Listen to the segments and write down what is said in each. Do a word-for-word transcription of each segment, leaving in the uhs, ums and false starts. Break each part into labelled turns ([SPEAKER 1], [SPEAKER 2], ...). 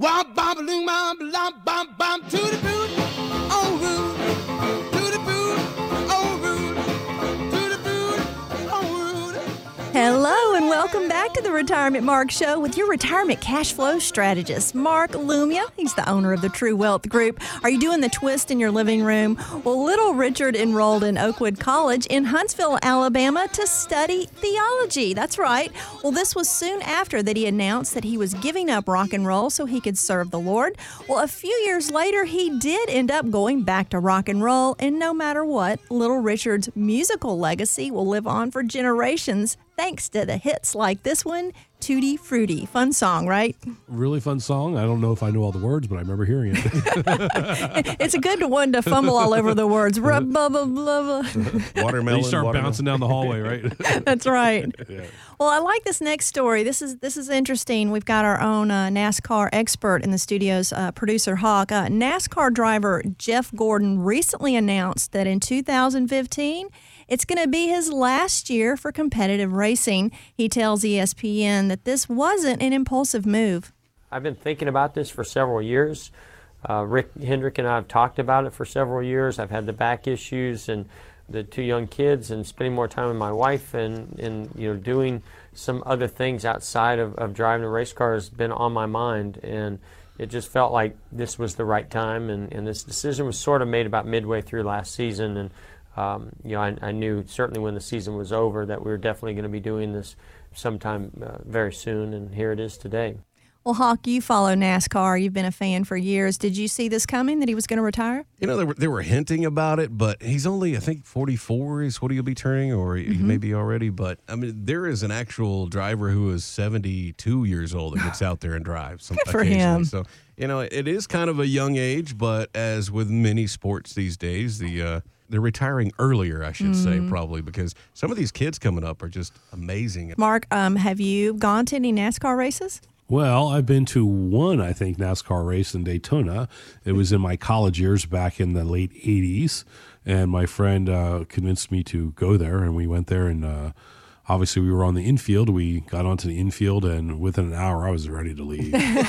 [SPEAKER 1] Bum, bum, balloon, bum, bum, bum, bum, to the boot, on route, to the boot, on route, to the boot, on route.
[SPEAKER 2] Hello and welcome back to the Retirement Mark Show with your retirement cash flow strategist, Mark Lumia. He's the owner of the True Wealth Group. Are you doing the twist in your living room? Well, little Richard enrolled in Oakwood College in Huntsville, Alabama to study theology. That's right. Well, this was soon after that he announced that he was giving up rock and roll so he could serve the Lord. Well, a few years later, he did end up going back to rock and roll, and no matter what, little Richard's musical legacy will live on for generations thanks to the hits like this one, Tutti Frutti. Fun song, right?
[SPEAKER 3] Really fun song. I don't know if I know all the words, but I remember hearing it.
[SPEAKER 2] It's a good one to fumble all over the words. Rub, blah, blah, blah, blah.
[SPEAKER 3] Watermelon. You start watermelon. Bouncing down the hallway, right?
[SPEAKER 2] That's right.
[SPEAKER 3] Yeah.
[SPEAKER 2] Well, I like this next story. This is this is interesting. We've got our own uh, NASCAR expert in the studios, uh, producer Hawk. Uh, NASCAR driver Jeff Gordon recently announced that in two thousand fifteen, it's going to be his last year for competitive racing. He tells E S P N that this wasn't an impulsive move.
[SPEAKER 4] I've been thinking about this for several years. Uh, Rick Hendrick and I have talked about it for several years. I've had the back issues and the two young kids, and spending more time with my wife, and, and you know, doing some other things outside of, of driving a race car has been on my mind, and it just felt like this was the right time, and, and this decision was sort of made about midway through last season, and um, you know, I, I knew certainly when the season was over that we were definitely going to be doing this sometime uh, very soon, and here it is today.
[SPEAKER 2] Well, Hawk, you follow NASCAR. You've been a fan for years. Did you see this coming, that he was going to retire?
[SPEAKER 5] You know, they were, they were hinting about it, but he's only, I think, forty-four is what he'll be turning, or he
[SPEAKER 2] Mm-hmm.
[SPEAKER 5] may be already. But, I mean, there is an actual driver who is seventy-two years old that gets out there and drives. Some,
[SPEAKER 2] Good for
[SPEAKER 5] occasionally.
[SPEAKER 2] him.
[SPEAKER 5] So, you know, it is kind of a young age, but as with many sports these days, the uh, they're retiring earlier, I should
[SPEAKER 2] Mm-hmm.
[SPEAKER 5] say, probably, because some of these kids coming up are just amazing.
[SPEAKER 2] Mark, um, have you gone to any NASCAR races?
[SPEAKER 3] Well, I've been to one, I think, NASCAR race in Daytona. It was in my college years back in the late eighties, and my friend uh, convinced me to go there, and we went there, and uh, obviously we were on the infield. We got onto the infield, and within an hour, I was ready to leave.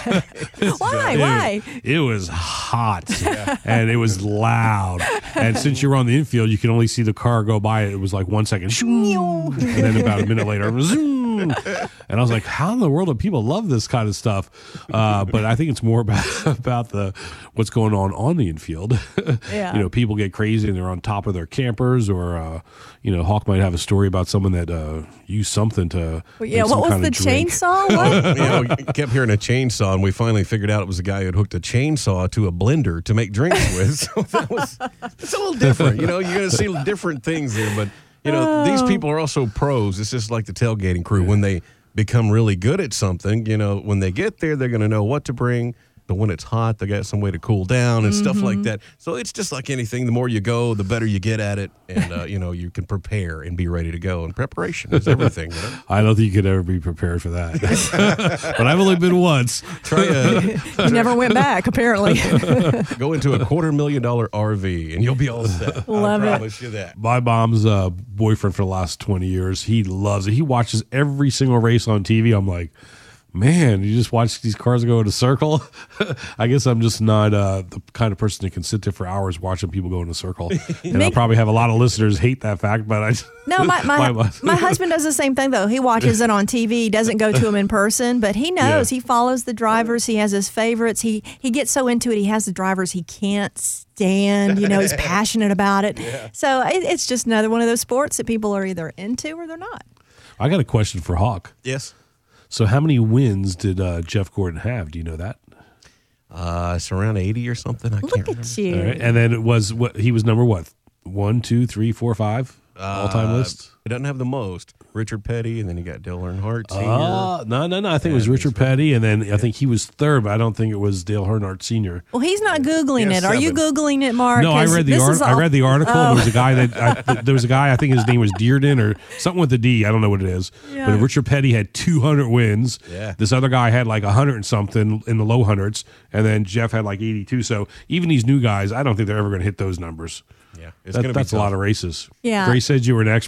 [SPEAKER 2] Why?
[SPEAKER 3] It,
[SPEAKER 2] Why?
[SPEAKER 3] It was hot, and it was loud. And since you were on the infield, you could only see the car go by. It was like one second, and then about a minute later, zoom. And I was like, how in the world do people love this kind of stuff? Uh, but I think it's more about about the what's going on on the infield.
[SPEAKER 2] Yeah.
[SPEAKER 3] You know, people get crazy and they're on top of their campers, or uh, you know, Hawk might have a story about someone that uh, used something to.
[SPEAKER 2] Well, yeah,
[SPEAKER 3] make some
[SPEAKER 2] what was
[SPEAKER 3] kind
[SPEAKER 2] the
[SPEAKER 3] of drink.
[SPEAKER 2] chainsaw? What?
[SPEAKER 5] You know, we kept hearing a chainsaw, and we finally figured out it was a guy who had hooked a chainsaw to a blender to make drinks with. So that was it's a little different. You know, you're going to see different things there, but you know, these people are also pros. It's just like the tailgating crew. When they become really good at something, you know, when they get there, they're going to know what to bring. But when it's hot, they got some way to cool down and mm-hmm. stuff like that. So it's just like anything. The more you go, the better you get at it. And, uh, you know, you can prepare and be ready to go. And preparation is everything. You know?
[SPEAKER 3] I don't think you could ever be prepared for that. But I've only been once.
[SPEAKER 5] Try a,
[SPEAKER 2] You never went back, apparently.
[SPEAKER 5] Go into a quarter million dollar R V and you'll be all set.
[SPEAKER 2] Love
[SPEAKER 5] I
[SPEAKER 2] it.
[SPEAKER 5] promise you that.
[SPEAKER 3] My mom's uh, boyfriend for the last twenty years, he loves it. He watches every single race on T V. I'm like, man, you just watch these cars go in a circle. I guess I'm just not uh, the kind of person that can sit there for hours watching people go in a circle. And I'll probably have a lot of listeners hate that fact, but I just,
[SPEAKER 2] No, my my,
[SPEAKER 3] my,
[SPEAKER 2] my husband does the same thing, though. He watches it on T V. He doesn't go to them in person, but he knows.
[SPEAKER 3] Yeah.
[SPEAKER 2] He follows the drivers. He has his favorites. He he gets so into it. He has the drivers he can't stand. You know, he's passionate about it. Yeah. So it, it's just another one of those sports that people are either into or they're not.
[SPEAKER 3] I got a question for Hawk.
[SPEAKER 5] Yes.
[SPEAKER 3] So how many wins did uh, Jeff Gordon have? Do you know that?
[SPEAKER 5] Uh, it's around eighty or something. I
[SPEAKER 2] Look
[SPEAKER 5] can't
[SPEAKER 2] at
[SPEAKER 5] remember.
[SPEAKER 2] you.
[SPEAKER 3] All right. And then it was what he was number what? One, two, three, four, five all time
[SPEAKER 5] Uh,
[SPEAKER 3] list.
[SPEAKER 5] It doesn't have the most. Richard Petty, and then you got Dale Earnhardt Senior
[SPEAKER 3] Uh, no, no, no. I think it was Richard Petty, and then I think he was third, but I don't think it was Dale Earnhardt Senior
[SPEAKER 2] Well, he's not Googling
[SPEAKER 5] Yeah,
[SPEAKER 2] it. Are you
[SPEAKER 5] seven.
[SPEAKER 2] Googling it, Mark?
[SPEAKER 3] No, I
[SPEAKER 2] 'Cause
[SPEAKER 3] read the
[SPEAKER 2] this
[SPEAKER 3] art-
[SPEAKER 2] is
[SPEAKER 3] I
[SPEAKER 2] all-
[SPEAKER 3] read the article.
[SPEAKER 2] Oh.
[SPEAKER 3] There was a guy that I, th- there was a guy. I think his name was Dearden or something with the D. I don't know what it is.
[SPEAKER 2] Yeah.
[SPEAKER 3] But Richard Petty had two hundred wins.
[SPEAKER 5] Yeah.
[SPEAKER 3] This other guy had like a hundred and something in the low hundreds, and then Jeff had like eighty-two. So even these new guys, I don't think they're ever going to hit those numbers.
[SPEAKER 5] Yeah, it's
[SPEAKER 3] That-
[SPEAKER 5] going to be
[SPEAKER 3] that's a
[SPEAKER 5] tough.
[SPEAKER 3] lot of races.
[SPEAKER 2] Yeah.
[SPEAKER 3] Grace said you were an expert, so I figured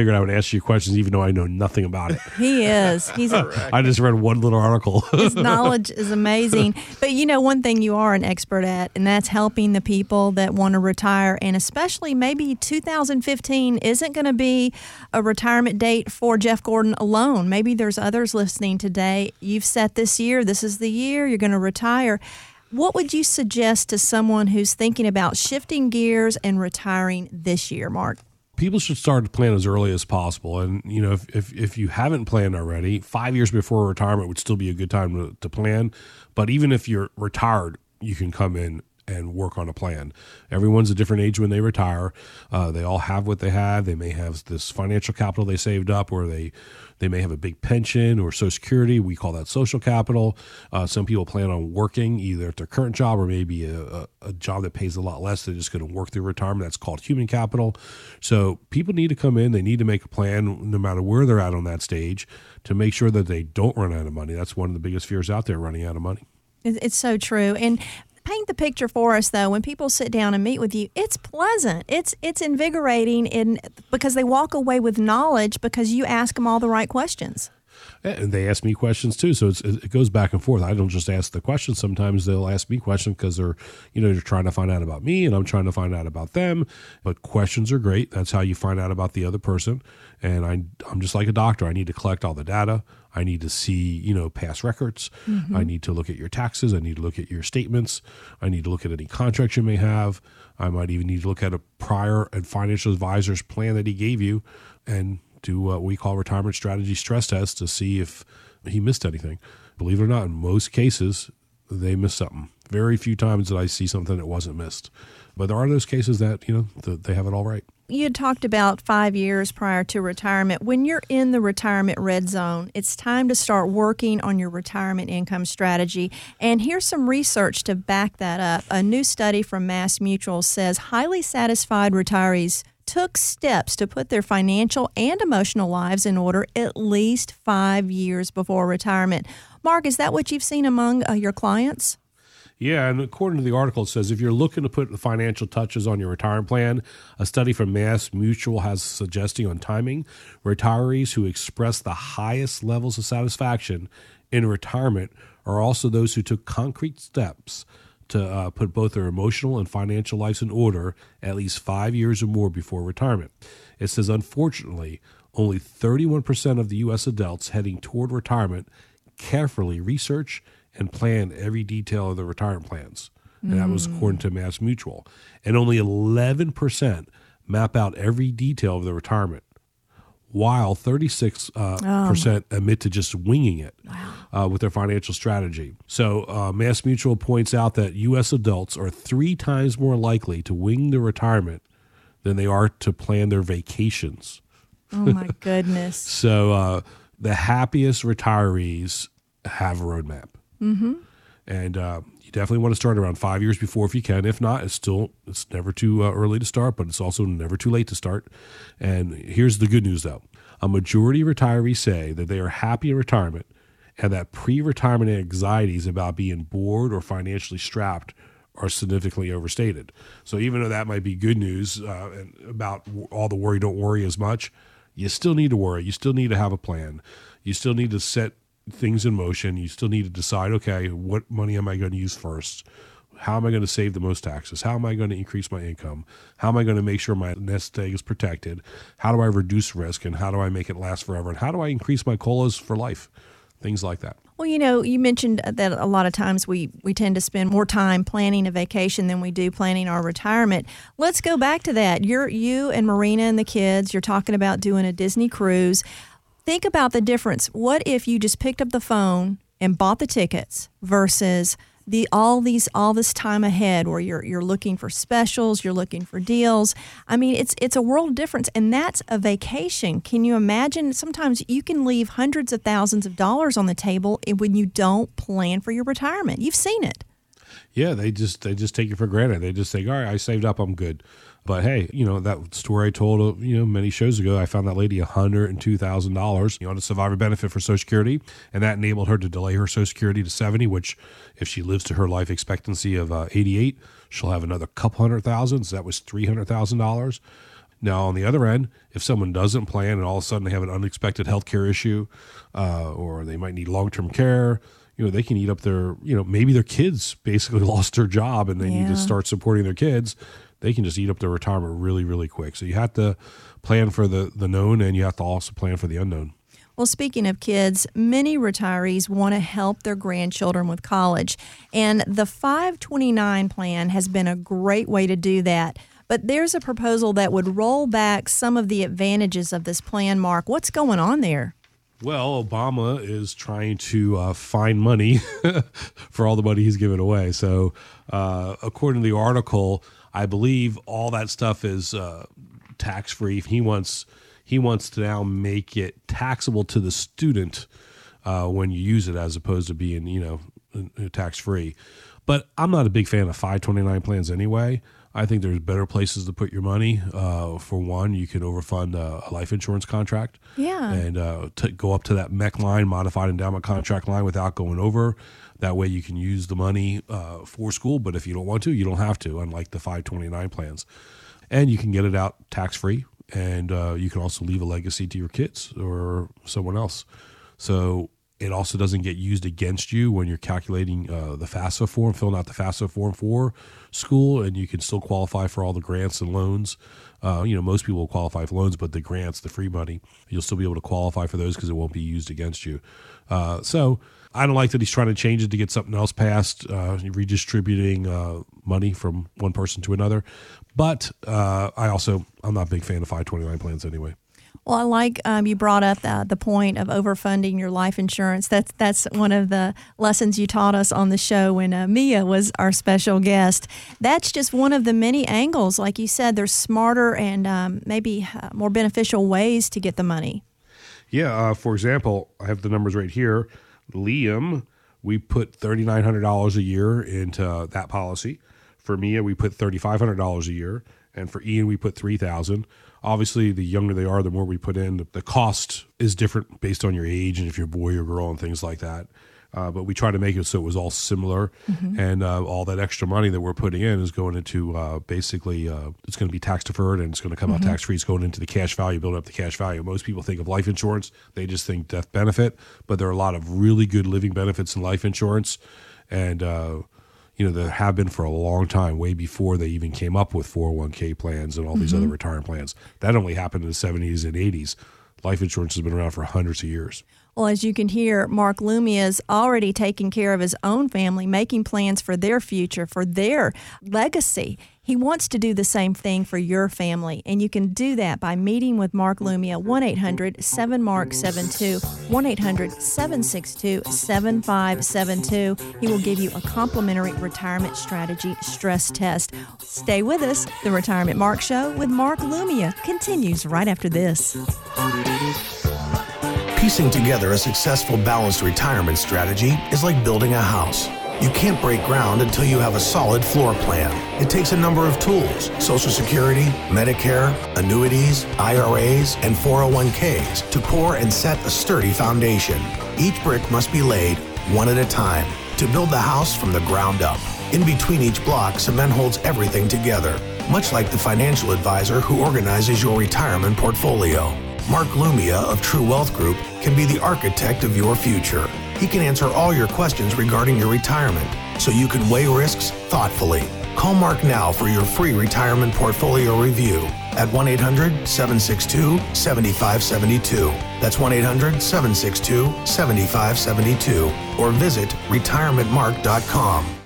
[SPEAKER 3] figured I would ask you questions even though I know nothing about it.
[SPEAKER 2] He is. He's a,
[SPEAKER 3] I just read one little article.
[SPEAKER 2] his knowledge is amazing. But you know, one thing you are an expert at, and that's helping the people that want to retire. And especially maybe two thousand fifteen isn't going to be a retirement date for Jeff Gordon alone. Maybe there's others listening today. You've set this year. This is the year you're going to retire. What would you suggest to someone who's thinking about shifting gears and retiring this year, Mark?
[SPEAKER 3] People should start to plan as early as possible. And, you know, if, if, if you haven't planned already, five years before retirement would still be a good time to, to plan. But even if you're retired, you can come in and work on a plan. Everyone's a different age when they retire. Uh, they all have what they have. They may have this financial capital they saved up, or they they may have a big pension or Social Security. We call that social capital. Uh, some people plan on working either at their current job or maybe a, a, a job that pays a lot less. They're just going to work through retirement. That's called human capital. So people need to come in. They need to make a plan no matter where they're at on that stage to make sure that they don't run out of money. That's one of the biggest fears out there, running out of money.
[SPEAKER 2] It's so true. And paint the picture for us, though. When people sit down and meet with you, it's pleasant. It's it's invigorating, in because they walk away with knowledge because you ask them all the right questions.
[SPEAKER 3] And they ask me questions too, so it's, it goes back and forth. I don't just ask the questions. Sometimes they'll ask me questions because they're, you know, they're trying to find out about me, and I'm trying to find out about them. But questions are great. That's how you find out about the other person. And I, I'm just like a doctor. I need to collect all the data. I need to see, you know, past records. Mm-hmm. I need to look at your taxes. I need to look at your statements. I need to look at any contracts you may have. I might even need to look at a prior and financial advisor's plan that he gave you, and do what we call retirement strategy stress test to see if he missed anything. Believe it or not, in most cases, they miss something. Very few times that I see something that wasn't missed. But there are those cases that, you know, that they have it all right.
[SPEAKER 2] You had talked about five years prior to retirement. When you're in the retirement red zone, it's time to start working on your retirement income strategy. And here's some research to back that up. A new study from Mass Mutual says highly satisfied retirees took steps to put their financial and emotional lives in order at least five years before retirement. Mark, is that what you've seen among uh, your clients?
[SPEAKER 3] Yeah, and according to the article, it says if you're looking to put the financial touches on your retirement plan, a study from Mass Mutual has suggesting on timing, retirees who express the highest levels of satisfaction in retirement are also those who took concrete steps to uh, put both their emotional and financial lives in order at least five years or more before retirement. It says, unfortunately, only thirty-one percent of the U S adults heading toward retirement carefully research and plan every detail of their retirement plans. And that was according to Mass Mutual. And only eleven percent map out every detail of their retirement, while thirty-six uh, oh. percent admit to just winging it wow. uh, with their financial strategy. So uh, Mass Mutual points out that U S adults are three times more likely to wing their retirement than they are to plan their vacations.
[SPEAKER 2] Oh, my goodness.
[SPEAKER 3] So uh, the happiest retirees have a roadmap.
[SPEAKER 2] Mm-hmm.
[SPEAKER 3] And uh, you definitely want to start around five years before if you can. If not, it's still it's never too uh, early to start, but it's also never too late to start. And here's the good news, though. A majority of retirees say that they are happy in retirement and that pre-retirement anxieties about being bored or financially strapped are significantly overstated. So even though that might be good news uh, and about all the worry, don't worry as much, you still need to worry. You still need to have a plan. You still need to set things in motion. You still need to decide, okay, what money am I going to use first? How am I going to save the most taxes? How am I going to increase my income? How am I going to make sure my nest egg is protected? How do I reduce risk, and how do I make it last forever? And how do I increase my colas for life? Things like that.
[SPEAKER 2] Well, you know, you mentioned that a lot of times we, we tend to spend more time planning a vacation than we do planning our retirement. Let's go back to that. You're you and Marina and the kids, you're talking about doing a Disney cruise. Think about the difference. What if you just picked up the phone and bought the tickets versus the all these all this time ahead where you're you're looking for specials, you're looking for deals. I mean, it's it's a world of difference, and that's a vacation. Can you imagine? Sometimes you can leave hundreds of thousands of dollars on the table when you don't plan for your retirement. You've seen it.
[SPEAKER 3] Yeah, they just they just take it for granted. They just think, all right, I saved up, I'm good. But hey, you know, that story I told, you know, many shows ago, I found that lady one hundred two thousand dollars, you know, on a survivor benefit for Social Security, and that enabled her to delay her Social Security to seventy, which if she lives to her life expectancy of uh, eighty-eight, she'll have another couple hundred thousand. So that was three hundred thousand dollars. Now, on the other end, if someone doesn't plan and all of a sudden they have an unexpected healthcare issue, uh, or they might need long-term care, you know, they can eat up their, you know, maybe their kids basically lost their job and they
[SPEAKER 2] Yeah.
[SPEAKER 3] need to start supporting their kids. They can just eat up their retirement really, really quick. So you have to plan for the, the known, and you have to also plan for the unknown.
[SPEAKER 2] Well, speaking of kids, many retirees want to help their grandchildren with college, and the five twenty-nine plan has been a great way to do that. But there's a proposal that would roll back some of the advantages of this plan, Mark. What's going on there?
[SPEAKER 3] Well, Obama is trying to uh, find money for all the money he's given away. So uh, according to the article, I believe all that stuff is uh, tax-free. He wants he wants to now make it taxable to the student uh, when you use it, as opposed to being, you know, tax-free. But I'm not a big fan of five twenty-nine plans anyway. I think there's better places to put your money. Uh, for one, you can overfund a, a life insurance contract.
[SPEAKER 2] Yeah.
[SPEAKER 3] And uh, to go up to that M E C line, modified endowment contract line, without going over. That way you can use the money uh, for school, but if you don't want to, you don't have to, unlike the five twenty-nine plans. And you can get it out tax-free, and uh, you can also leave a legacy to your kids or someone else. So it also doesn't get used against you when you're calculating uh, the FAFSA form, filling out the FAFSA form for school, and you can still qualify for all the grants and loans. Uh, you know, most people will qualify for loans, but the grants, the free money, you'll still be able to qualify for those because it won't be used against you. Uh, so I don't like that he's trying to change it to get something else passed, uh, redistributing uh, money from one person to another. But uh, I also, I'm not a big fan of five twenty-nine plans anyway.
[SPEAKER 2] Well, I like um, you brought up the, the point of overfunding your life insurance. That's that's one of the lessons you taught us on the show when uh, Mia was our special guest. That's just one of the many angles. Like you said, there's smarter and um, maybe uh, more beneficial ways to get the money.
[SPEAKER 3] Yeah, uh, for example, I have the numbers right here. Liam, we put three thousand nine hundred dollars a year into uh, that policy. For Mia, we put three thousand five hundred dollars a year. And for Ian, we put three thousand dollars. Obviously, the younger they are, the more we put in. The, the cost is different based on your age and if you're a boy or girl and things like that. Uh, but we try to make it so it was all similar. Mm-hmm. And uh, all that extra money that we're putting in is going into uh, basically, uh, it's going to be tax deferred and it's going to come mm-hmm. out tax free. It's going into the cash value, building up the cash value. Most people think of life insurance, they just think death benefit. But there are a lot of really good living benefits in life insurance. And, uh, you know, there have been for a long time, way before they even came up with four oh one k plans and all these mm-hmm. other retirement plans. That only happened in the seventies and eighties. Life insurance has been around for hundreds of years.
[SPEAKER 2] Well, as you can hear, Mark Lumia is already taking care of his own family, making plans for their future, for their legacy. He wants to do the same thing for your family, and you can do that by meeting with Mark Lumia, one eight hundred seven mark seven two, one eight hundred seven six two seven five seven two. He will give you a complimentary retirement strategy stress test. Stay with us. The Retirement Mark Show with Mark Lumia continues right after this.
[SPEAKER 6] Piecing together a successful balanced retirement strategy is like building a house. You can't break ground until you have a solid floor plan. It takes a number of tools: Social Security, Medicare, annuities, I R As, and four oh one k's to pour and set a sturdy foundation. Each brick must be laid one at a time to build the house from the ground up. In between each block, cement holds everything together, much like the financial advisor who organizes your retirement portfolio. Mark Lumia of True Wealth Group can be the architect of your future. He can answer all your questions regarding your retirement, so you can weigh risks thoughtfully. Call Mark now for your free retirement portfolio review at one eight hundred seven six two seven five seven two. That's one eight hundred seven six two seven five seven two. Or visit retirement mark dot com.